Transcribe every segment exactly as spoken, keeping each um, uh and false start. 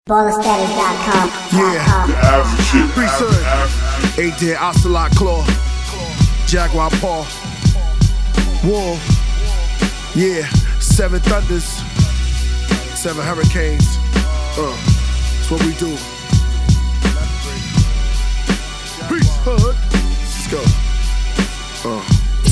baller status dot com. Yeah, priesthood, A-Dead, Ocelot Claw, Jaguar Paw, War, yeah, Seven Thunders, Seven Hurricanes, uh, that's what we do. Priesthood, let's go, uh.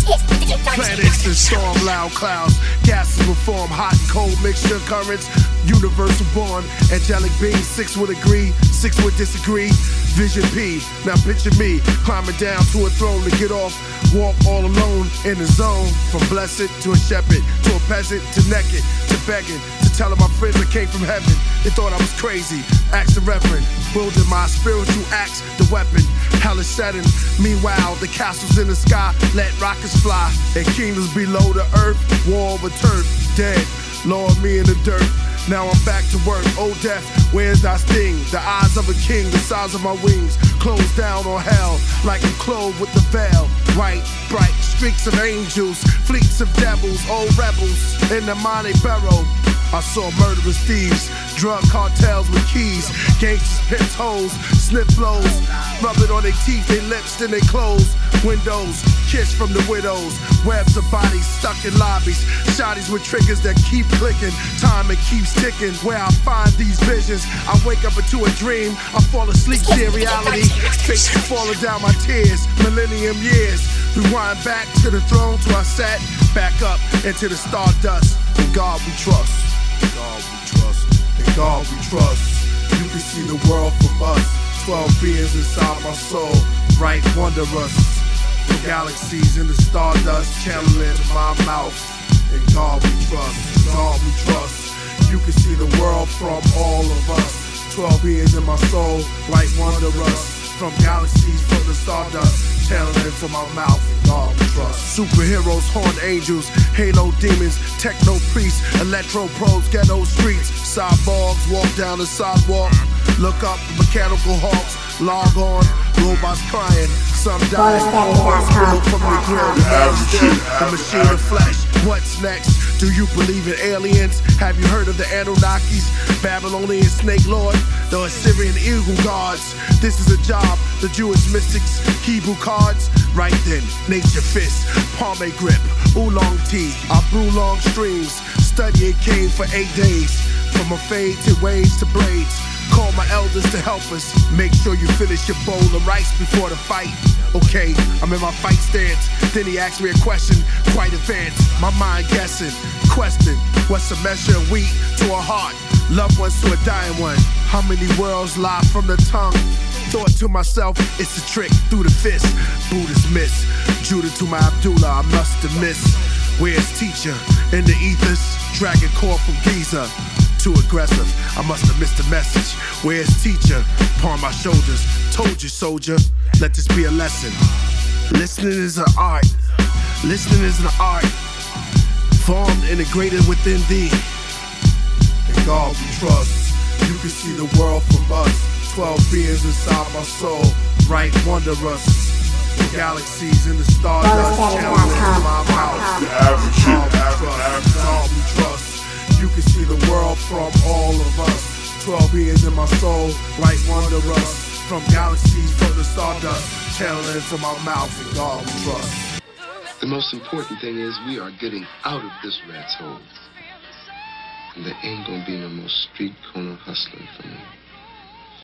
Planets and storm, loud clouds, gases will form, hot and cold mixture currents, universal born, angelic beings, six would agree, six would disagree, vision P, now picture me, climbing down to a throne to get off, walk all alone in the zone, from blessed to a shepherd, to a peasant, to naked, to begging, to telling my friends I came from heaven, they thought I was crazy, asked the reverend, wielding my spiritual axe, the weapon, hell is setting, meanwhile the castles in the sky, let rockets fly, and kingdoms below the earth, war over turf, dead, Lord me in the dirt, now I'm back to work, oh death, where's thy sting, the eyes of a king, the size of my wings, closed down on hell, like I'm clothed with the veil, white, bright, streaks of angels, fleets of devils, old rebels, in the Monte Barrow, I saw murderous thieves, drug cartels with keys, gangsters, pimps, hoes, sniff blows, rub it on their teeth, their lips, then they close, windows, kiss from the widows, webs of bodies stuck in lobbies, shotties with triggers that keep clicking, time it keeps ticking, where I find these visions, I wake up into a dream, I fall asleep, see reality, faces falling down my tears, millennium years, rewind back to the throne till I sat back up into the stardust, in God we trust. In God we trust, in God we trust. You can see the world from us. Twelve beings inside my soul, right wondrous. The galaxies in the stardust channeling to my mouth. In God we trust, in God we trust. You can see the world from all of us. Twelve beings in my soul, right wondrous. From galaxies from the stardust channeling to my mouth. In God we trust. Superheroes, horned angels, halo demons, techno priests, electro pros, ghetto streets, cyborgs walk down the sidewalk, look up mechanical hawks, log on, robots crying, some dying, arms from the grill, the man still, the machine of flesh. What's next? Do you believe in aliens? Have you heard of the Anunnakis, Babylonian snake lord, the Assyrian eagle gods? This is a job, the Jewish mystics, Hebrew cards. Right then, nature fist, palm grip, oolong tea. I brew long streams, study a cave for eight days. From a fade to waves to braids. Call my elders to help us. Make sure you finish your bowl of rice before the fight. Okay, I'm in my fight stance. Then he asked me a question, quite advanced. My mind guessing, question, what's a measure of wheat to a heart? Loved ones to a dying one. How many worlds lie from the tongue? Thought to myself, it's a trick through the fist. Buddhist miss, Judah to my Abdullah, I must have missed. Where's teacher? In the ethers, dragon core from Giza. Too aggressive, I must have missed the message. Where's teacher? Upon my shoulders. Told you, soldier, let this be a lesson. Listening is an art. Listening is an art. Formed, integrated within thee. In God we trust. You can see the world from us. Twelve beings inside my soul, right wondrous. The galaxies in the stardust channeling into my mouth. God we trust. You can see the world from all of us. Twelve beings in my soul, right wondrous. From galaxies from the stardust channeling into my mouth. In God we trust. The most important thing is we are getting out of this rat's hole. And there ain't gonna be no more street corner hustling for me.